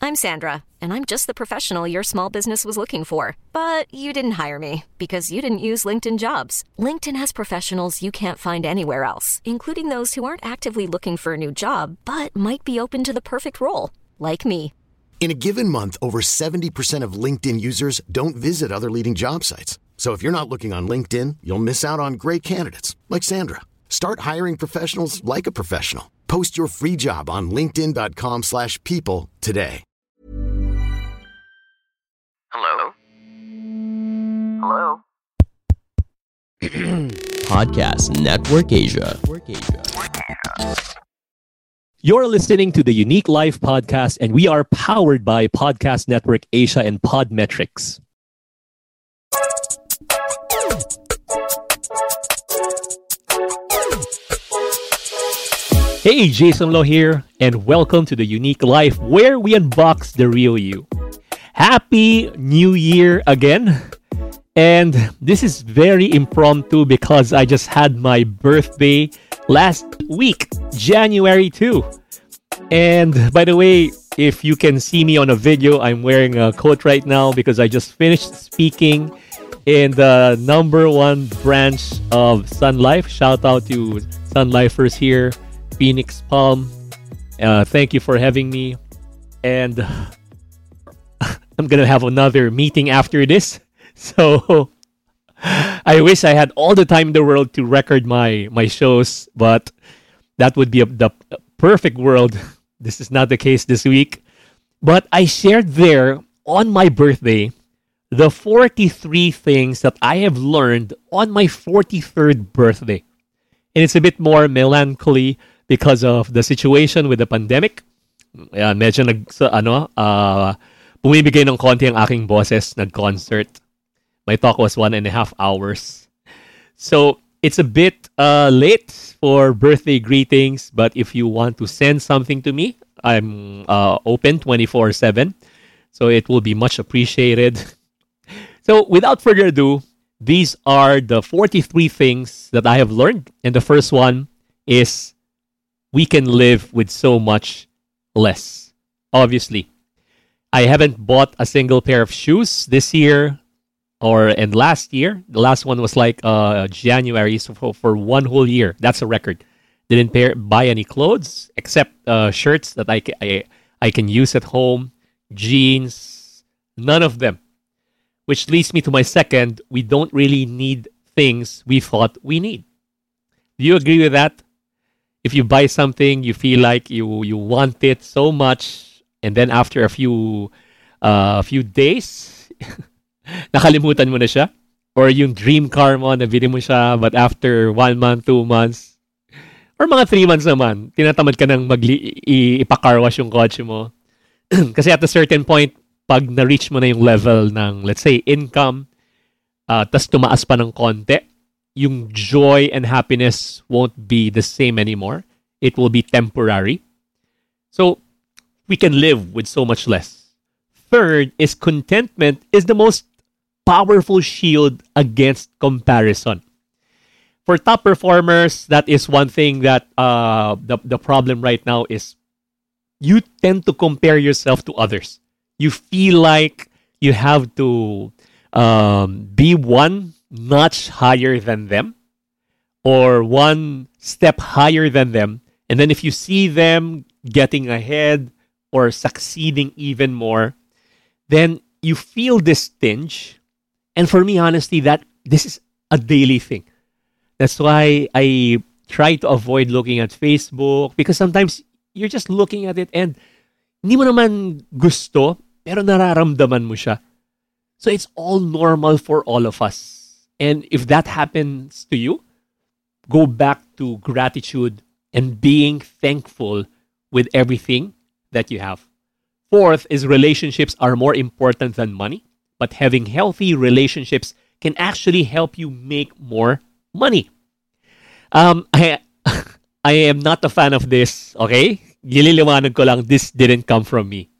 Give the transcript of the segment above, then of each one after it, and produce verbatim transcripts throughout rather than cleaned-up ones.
I'm Sandra, and I'm just the professional your small business was looking for. But you didn't hire me because you didn't use LinkedIn Jobs. LinkedIn has professionals you can't find anywhere else, including those who aren't actively looking for a new job, but might be open to the perfect role, like me. In a given month, over seventy percent of LinkedIn users don't visit other leading job sites. So if you're not looking on LinkedIn, you'll miss out on great candidates like Sandra. Start hiring professionals like a professional. Post your free job on linkedin.com slash people today. Hello? Hello? Podcast Network Asia. You're listening to the Unique Life Podcast, and we are powered by Podcast Network Asia and Podmetrics. Hey, Jason Lo here, and welcome to the Unique Life, where we unbox the real you. Happy New Year again. And this is very impromptu because I just had my birthday last week, January second. And by the way, if you can see me on a video, I'm wearing a coat right now because I just finished speaking in the number one branch of Sun Life. Shout out to Sun Lifers here, Phoenix Palm. Uh, thank you for having me. And I'm going to have another meeting after this. So I wish I had all the time in the world to record my, my shows, but that would be a, the perfect world. This is not the case this week. But I shared there on my birthday the forty-three things that I have learned on my forty-third birthday. And it's a bit more melancholy because of the situation with the pandemic. Ayan, medyo nag, sa, ano, uh, bumibigay ng konti ang aking boses, nag-concert. My talk was one and a half hours. So it's a bit uh, late for birthday greetings, but if you want to send something to me, I'm uh, open twenty-four seven. So it will be much appreciated. So without further ado, these are the forty-three things that I have learned. And the first one is we can live with so much less. Obviously, I haven't bought a single pair of shoes this year or and last year. The last one was like uh, January, so for, for one whole year. That's a record. Didn't pair, buy any clothes except uh, shirts that I, I, I can use at home, jeans, none of them. Which leads me to my second, we don't really need things we thought we need. Do you agree with that? If you buy something, you feel like you, you want it so much, and then after a few uh, few days, nakalimutan mo na siya. Or yung dream car mo, nabili mo siya, but after one month, two months, or mga three months naman, tinatamad ka nang magli- i- ipa-car wash yung kotse mo. Kasi at a certain point, pag na-reach mo na yung level ng, let's say, income, uh, tas tumaas pa ng konti, yung joy and happiness won't be the same anymore. It will be temporary. So, we can live with so much less. Third is contentment is the most powerful shield against comparison. For top performers, that is one thing that uh, the, the problem right now is you tend to compare yourself to others. You feel like you have to um, be one notch higher than them or one step higher than them. And then if you see them getting ahead or succeeding even more, then you feel this tinge. And for me, honestly, that this is a daily thing. That's why I try to avoid looking at Facebook because sometimes you're just looking at it and hindi mo naman gusto, pero nararamdaman mo siya. So it's all normal for all of us. And if that happens to you, go back to gratitude and being thankful with everything that you have. Fourth is relationships are more important than money, but having healthy relationships can actually help you make more money. Um, I, I am not a fan of this, okay? Gililiwanag ko lang, this didn't come from me.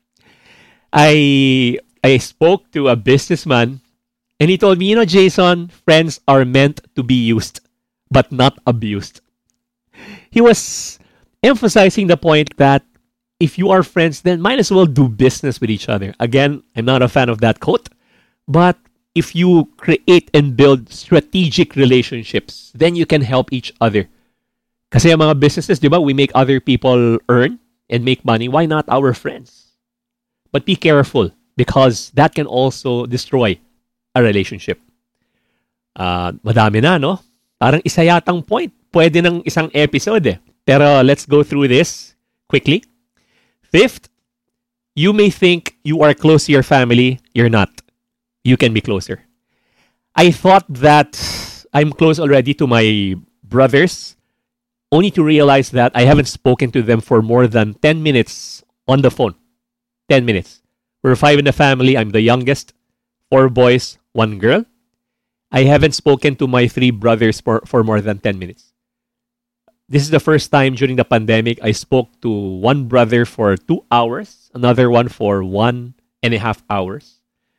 I I spoke to a businessman and he told me, you know, Jason, friends are meant to be used, but not abused. He was emphasizing the point that if you are friends, then might as well do business with each other. Again, I'm not a fan of that quote, but if you create and build strategic relationships, then you can help each other. Kasi ang mga businesses, di ba, we make other people earn and make money. Why not our friends? But be careful because that can also destroy a relationship. Uh, madami na, no? Parang isa yatang point. Pwede ng isang episode eh. Pero let's go through this quickly. Fifth, you may think you are close to your family. You're not. You can be closer. I thought that I'm close already to my brothers, only to realize that I haven't spoken to them for more than ten minutes on the phone. ten minutes. We're five in the family. I'm the youngest. Four boys, one girl. I haven't spoken to my three brothers for, for more than ten minutes. This is the first time during the pandemic I spoke to one brother for two hours, another one for one and a half hours.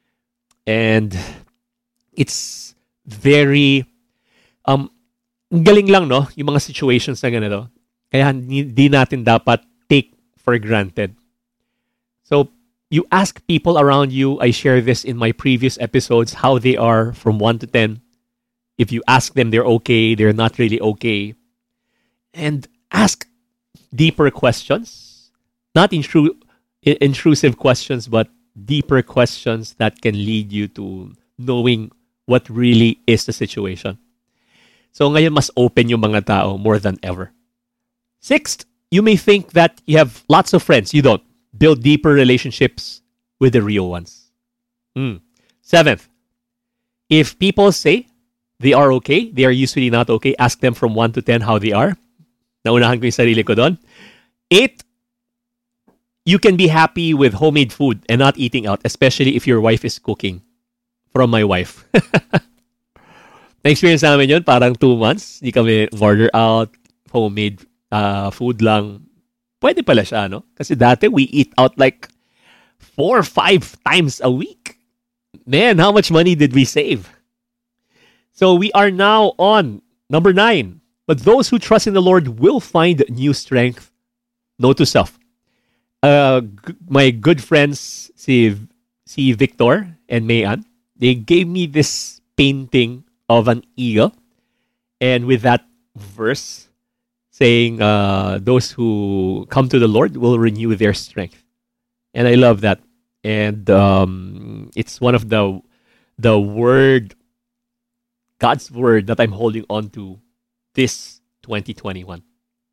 And it's very, um, galing lang, no? Yung mga situations na ganito. Kaya hindi natin dapat take for granted. So, you ask people around you, I share this in my previous episodes, how they are from one to ten. If you ask them, they're okay, they're not really okay. And ask deeper questions. Not intru- intrusive questions, but deeper questions that can lead you to knowing what really is the situation. So ngayon, mas open yung mga tao more than ever. Sixth, you may think that you have lots of friends. You don't. Build deeper relationships with the real ones. Mm. Seventh, if people say they are okay, they are usually not okay, ask them from one to ten how they are. Naunahan ko yung sarili ko doon. Eight, you can be happy with homemade food and not eating out, especially if your wife is cooking. From my wife. Na-experience namin yun, parang two months. Di kami order out, homemade uh, food lang. Pwede pala siya, no? Kasi dati we eat out like four or five times a week. Man, how much money did we save? So we are now on number nine. But those who trust in the Lord will find new strength. Note to self. Uh, g- my good friends, si, si Victor and Mayan, they gave me this painting of an eagle. And with that verse, saying, uh, those who come to the Lord will renew their strength. And I love that. And um, it's one of the the word, God's word that I'm holding on to this twenty twenty-one.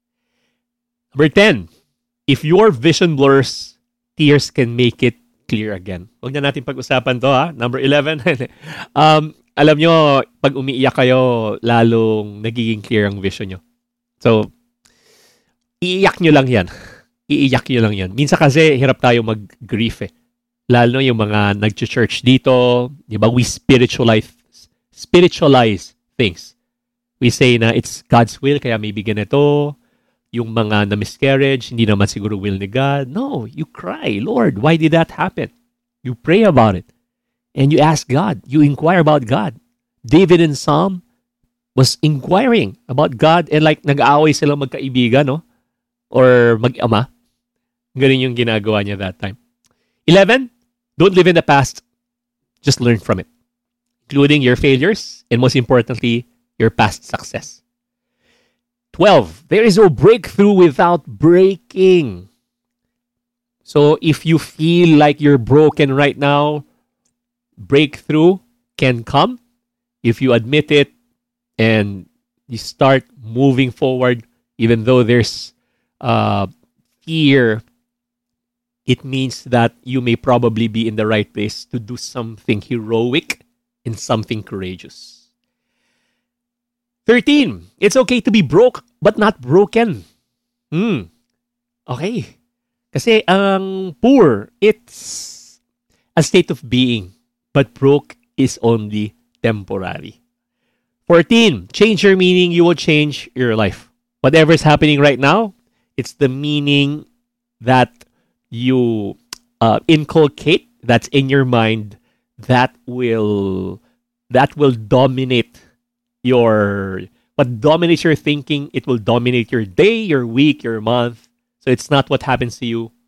Number ten, if your vision blurs, tears can make it clear again. Huwag na natin pag-usapan to, ha? Number eleven, um, alam nyo, pag umiiyak kayo, lalong nagiging clear ang vision nyo. So, iiyak nyo lang yan. Iiyak nyo lang yan. Minsan kasi, hirap tayo mag-grief eh. Lalo yung mga nag-church dito, di ba? We spiritualize, spiritualize things. We say na it's God's will, kaya may bigyan ito. Yung mga na-miscarriage, hindi naman siguro will ni God. No, you cry, Lord, why did that happen? You pray about it. And you ask God. You inquire about God. David in Psalm was inquiring about God and like nag-aaway sila magkaibigan, no? Or mag-ama. Ganun yung ginagawa niya that time. eleven, don't live in the past. Just learn from it. Including your failures and most importantly, your past success. twelve, there is no breakthrough without breaking. So if you feel like you're broken right now, breakthrough can come if you admit it and you start moving forward, even though there's uh, fear. It means that you may probably be in the right place to do something heroic and something courageous. thirteen, it's okay to be broke but not broken. Hmm. Okay. Kasi ang poor, it's a state of being, but broke is only temporary. fourteen, change your meaning, you will change your life. Whatever is happening right now, it's the meaning that you uh, inculcate, that's in your mind, that will that will dominate your, what dominates your thinking, it will dominate your day, your week, your month. So it's not what happens to you,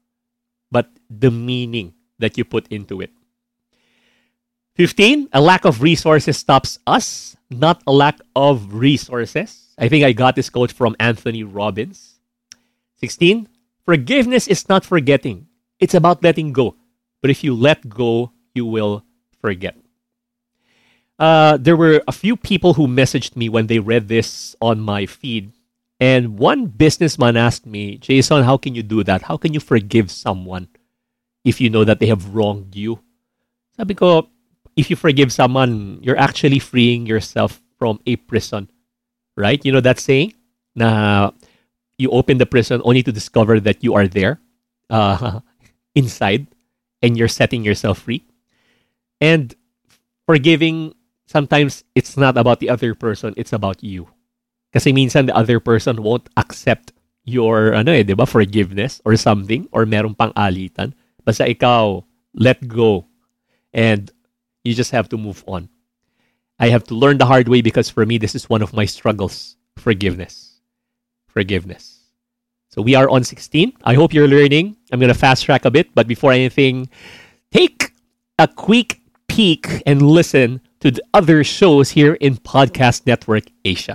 the meaning that you put into it. fifteen, a lack of resources stops us, not a lack of resources. I think I got this quote from Anthony Robbins. sixteen, forgiveness is not forgetting. It's about letting go. But if you let go, you will forget. Uh, there were a few people who messaged me when they read this on my feed. And one businessman asked me, Jason, how can you do that? How can you forgive someone if you know that they have wronged you? Sabi ko, if you forgive someone, you're actually freeing yourself from a prison. Right? You know that saying? Na you open the prison only to discover that you are there uh, inside and you're setting yourself free. And forgiving, sometimes it's not about the other person, it's about you. Kasi minsan the other person won't accept your ano eh, 'di ba, forgiveness or something or merong pang alitan. Basta ikaw, let go. And you just have to move on. I have to learn the hard way because for me, this is one of my struggles. Forgiveness. Forgiveness. So we are on sixteen. I hope you're learning. I'm going to fast track a bit. But before anything, take a quick peek and listen to the other shows here in Podcast Network Asia.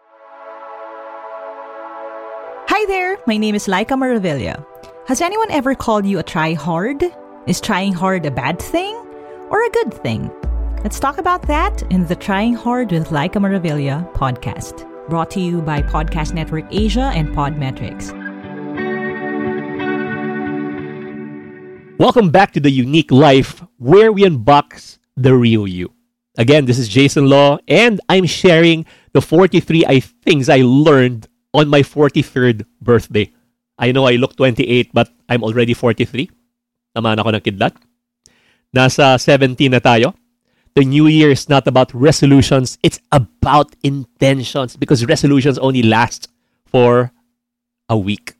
Hi there, my name is Laika Maravilla. Has anyone ever called you a try-hard? Is trying hard a bad thing or a good thing? Let's talk about that in the Trying Hard with Laika Maravilla podcast, brought to you by Podcast Network Asia and Podmetrics. Welcome back to The Unique Life, where we unbox the real you. Again, this is Jason Law, and I'm sharing the forty-three I things I learned on my forty-third birthday. I know I look twenty-eight, but I'm already forty-three. Naman ako ng kidlat. Nasa seventeen na tayo. The new year is not about resolutions. It's about intentions because resolutions only last for a week.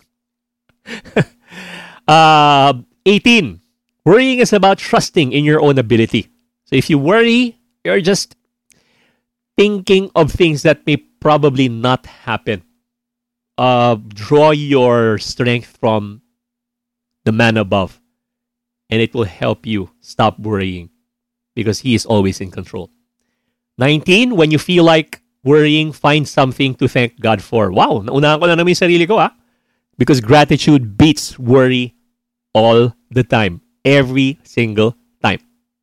uh, eighteen. Worrying is about trusting in your own ability. So if you worry, you're just thinking of things that may probably not happen. Uh, draw your strength from the man above, and it will help you stop worrying because he is always in control. nineteen, when you feel like worrying, find something to thank God for. Wow, naunahan ko na naman yung sarili ko, ah. Because gratitude beats worry all the time. Every single time.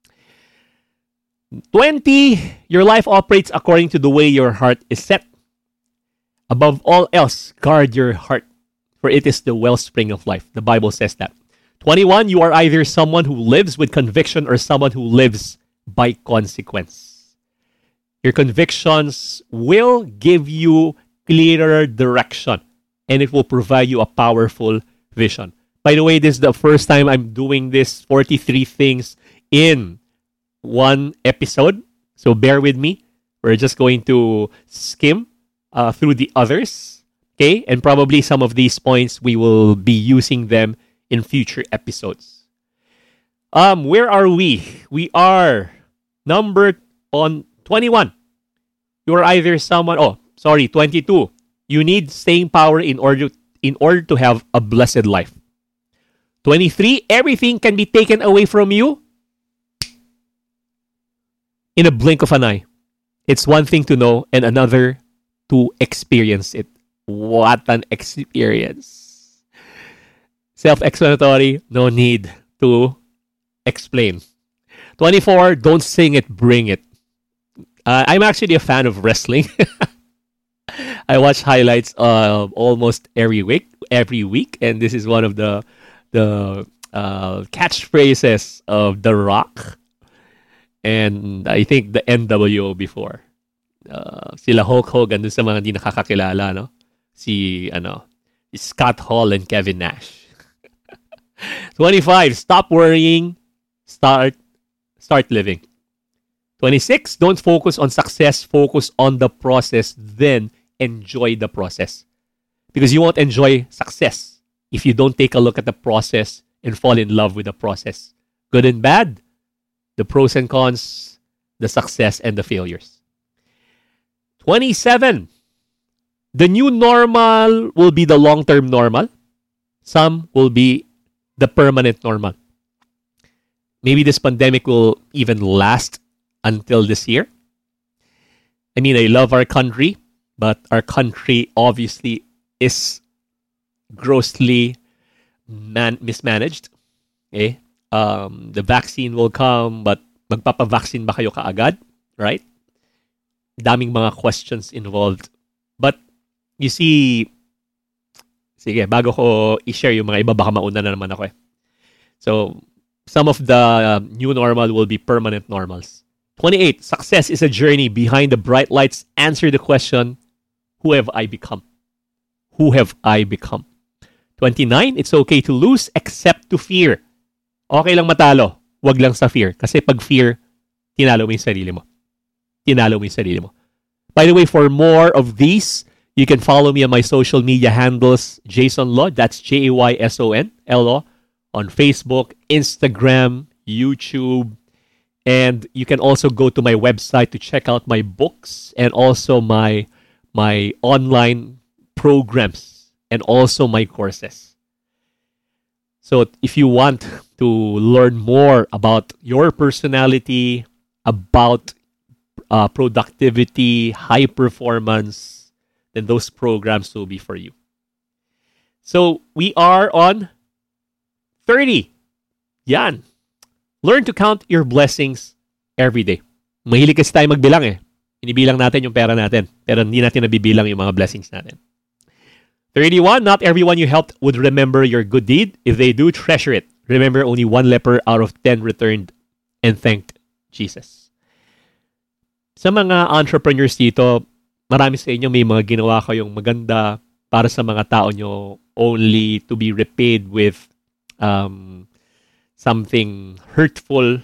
twenty, your life operates according to the way your heart is set. Above all else, guard your heart, for it is the wellspring of life. The Bible says that. twenty-one, you are either someone who lives with conviction or someone who lives by consequence. Your convictions will give you clearer direction, and it will provide you a powerful vision. By the way, this is the first time I'm doing this forty-three things in one episode. So bear with me. We're just going to skim uh, through the others. Okay? And probably some of these points, we will be using them in future episodes. Um, where are we? We are number on twenty-one. You are either someone, oh, sorry, twenty-two. You need staying power in order, in order to have a blessed life. twenty-three, everything can be taken away from you in a blink of an eye. It's one thing to know and another to experience it. What an experience. Self-explanatory, no need to explain. twenty-four, don't sing it, bring it. Uh, I'm actually a fan of wrestling. I watch highlights uh, almost every week, every week, and this is one of the the uh, catchphrases of The Rock, and I think the N W O before. Uh, sila Hulk Hogan dun sa mga hindi nakakakilala, no? Si ano, Scott Hall and Kevin Nash. twenty-five, stop worrying, start start living. twenty-six, don't focus on success, focus on the process, then enjoy the process. Because you won't enjoy success if you don't take a look at the process and fall in love with the process. Good and bad, the pros and cons, the success and the failures. twenty-seven, the new normal will be the long-term normal. Some will be the permanent normal. Maybe this pandemic will even last until this year. I mean, I love our country, but our country obviously is grossly man- mismanaged. Okay? Um, the vaccine will come, but magpapavaccine ba kayo kaagad? Right? Daming mga questions involved. But, you see, sige, bago ko i-share yung mga iba, baka mauna na naman ako eh. So, some of the uh, new normal will be permanent normals. twenty-eight, success is a journey behind the bright lights. Answer the question, who have I become? Who have I become? twenty-nine, it's okay to lose except to fear. Okay lang matalo, wag lang sa fear. Kasi pag fear, tinalo mo yung sarili mo. Tinalo mo yung sarili mo. By the way, for more of these, you can follow me on my social media handles, Jason Law, that's J A Y S O N, L O, on Facebook, Instagram, YouTube, and you can also go to my website to check out my books and also my my online programs and also my courses. So if you want to learn more about your personality, about uh, productivity, high performance, then those programs will be for you. So we are on thirty. Yan. Learn to count your blessings every day. Mahilig kasi tayo magbilang eh. Inibilang natin yung pera natin. Pero hindi natin nabibilang yung mga blessings natin. thirty-one. Not everyone you helped would remember your good deed. If they do, treasure it. Remember, only one leper out of ten returned and thanked Jesus. Sa mga entrepreneurs dito, marami sa inyo may mga ginawa kayong maganda para sa mga tao nyo only to be repaid with um, something hurtful,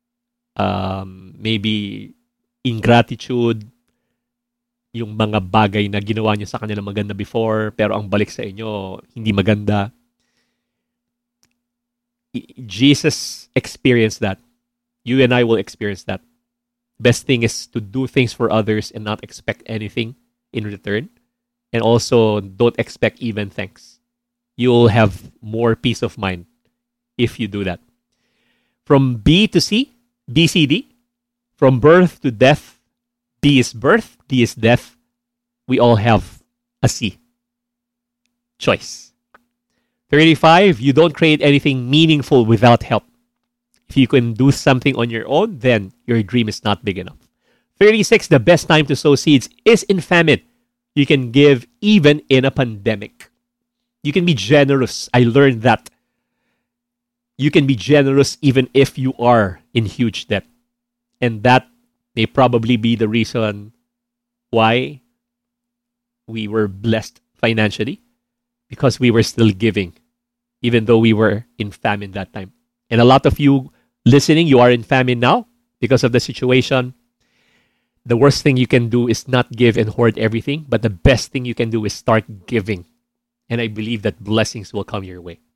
um, maybe ingratitude, yung mga bagay na ginawa nyo sa kanila maganda before, pero ang balik sa inyo, hindi maganda. Jesus experienced that. You and I will experience that. Best thing is to do things for others and not expect anything in return. And also, don't expect even thanks. You'll have more peace of mind if you do that. From B to C, B C D, from birth to death, B is birth, D is death. We all have a C. Choice. thirty-five, you don't create anything meaningful without help. If you can do something on your own, then your dream is not big enough. thirty-six, the best time to sow seeds is in famine. You can give even in a pandemic. You can be generous. I learned that. You can be generous even if you are in huge debt. And that may probably be the reason why we were blessed financially, because we were still giving, even though we were in famine that time. And a lot of you listening, you are in famine now because of the situation. The worst thing you can do is not give and hoard everything, but the best thing you can do is start giving. And I believe that blessings will come your way.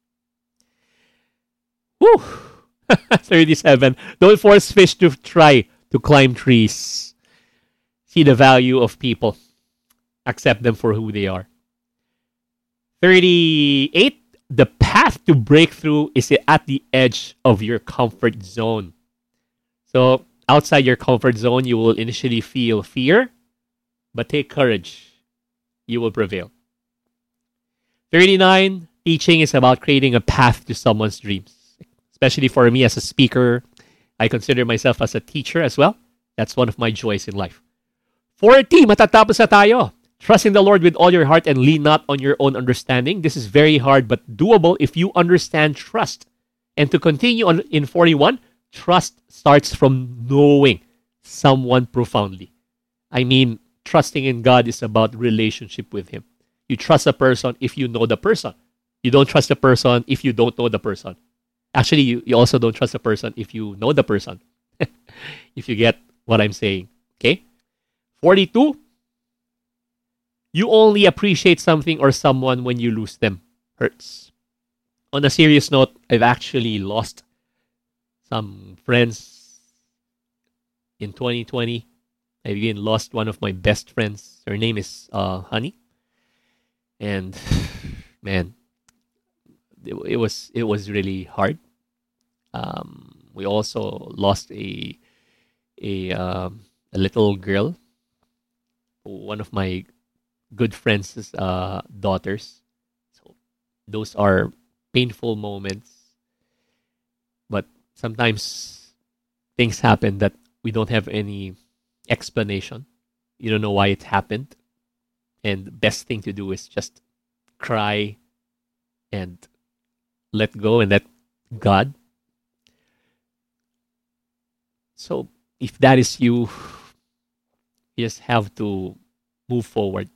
Woo! thirty-seven. Don't force fish to try to climb trees. See the value of people. Accept them for who they are. thirty-eight. The path to breakthrough is at the edge of your comfort zone. So, outside your comfort zone, you will initially feel fear, but take courage. You will prevail. thirty-nine. Teaching is about creating a path to someone's dreams. Especially for me as a speaker, I consider myself as a teacher as well. That's one of my joys in life. forty. Matatapos na tayo. Trust in the Lord with all your heart and lean not on your own understanding. This is very hard but doable if you understand trust. And to continue on in forty-one, trust starts from knowing someone profoundly. I mean, trusting in God is about relationship with Him. You trust a person if you know the person. You don't trust a person if you don't know the person. Actually, you, you also don't trust a person if you know the person. If you get what I'm saying. Okay? forty-two. You only appreciate something or someone when you lose them. Hurts. On a serious note, I've actually lost some friends in twenty twenty. I've even lost one of my best friends. Her name is uh, Honey. And, man, it, it was it was really hard. Um, we also lost a a um, a little girl, one of my good friends' uh, daughters. So those are painful moments, but sometimes things happen that we don't have any explanation. You don't know why it happened, and the best thing to do is just cry and let go and let God. So if that is you, you just have to move forward.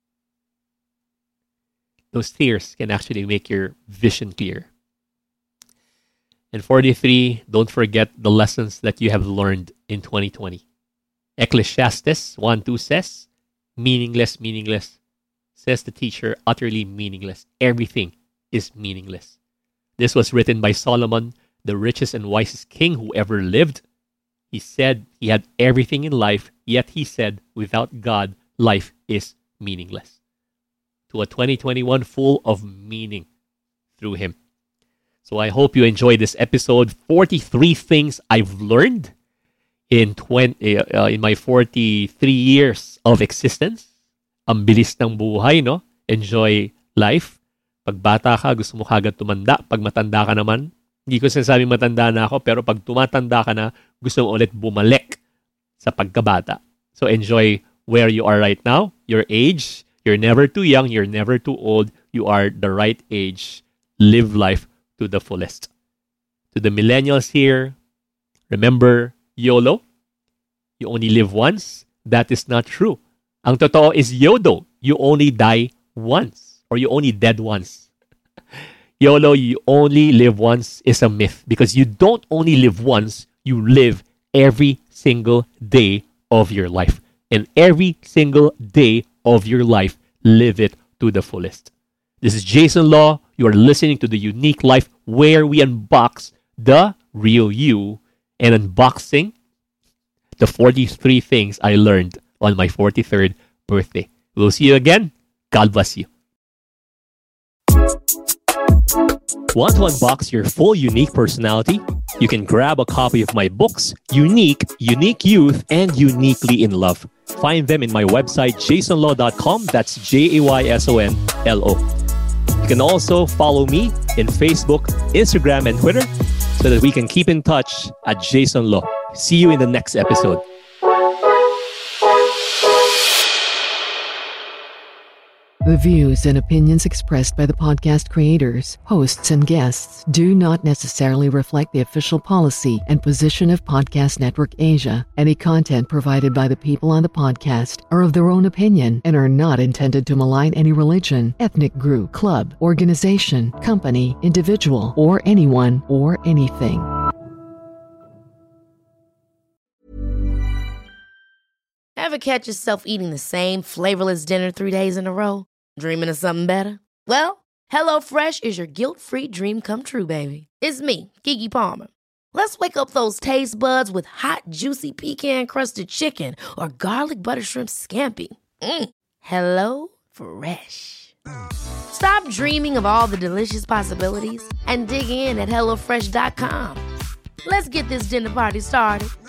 Those tears can actually make your vision clear. And forty-three, don't forget the lessons that you have learned in twenty twenty. Ecclesiastes one two says, meaningless, meaningless. Says the teacher, utterly meaningless. Everything is meaningless. This was written by Solomon, the richest and wisest king who ever lived. He said he had everything in life, yet he said, without God, life is meaningless. To a twenty twenty-one full of meaning through him. So I hope you enjoyed this episode. forty-three things I've learned in twenty uh, in my forty-three years of existence. Ang bilis ng buhay, no? Enjoy life. Pag bata ka, gusto mo kagad tumanda. Pag matanda ka naman, hindi ko sinasabing matanda na ako, pero pag tumatanda ka na, gusto mo ulit bumalik sa pagkabata. So enjoy where you are right now, your age. You're never too young, you're never too old. You are the right age. Live life to the fullest. To the millennials here, remember YOLO. You only live once. That is not true. Ang totoo is YODO. You only die once. Or you only dead once. YOLO, you only live once, is a myth. Because you don't only live once, you live every single day of your life. And every single day of your life, live it to the fullest. This is Jason Law. You are listening to The Unique Life, where we unbox the real you and unboxing the forty-three things I learned on my forty-third birthday. We'll see you again. God bless you. Want to unbox your full unique personality? You can grab a copy of my books, Unique, Unique Youth, and Uniquely in Love. Find them in my website, jason law dot com. That's J A Y S O N L O. You can also follow me in Facebook, Instagram, and Twitter so that we can keep in touch at Jason Law. See you in the next episode. The views and opinions expressed by the podcast creators, hosts, and guests do not necessarily reflect the official policy and position of Podcast Network Asia. Any content provided by the people on the podcast are of their own opinion and are not intended to malign any religion, ethnic group, club, organization, company, individual, or anyone or anything. Ever catch yourself eating the same flavorless dinner three days in a row? Dreaming of something better? Well, HelloFresh is your guilt-free dream come true, baby. It's me, Keke Palmer. Let's wake up those taste buds with hot, juicy pecan-crusted chicken or garlic butter shrimp scampi. Mm. Hello Fresh. Stop dreaming of all the delicious possibilities and dig in at hello fresh dot com. Let's get this dinner party started.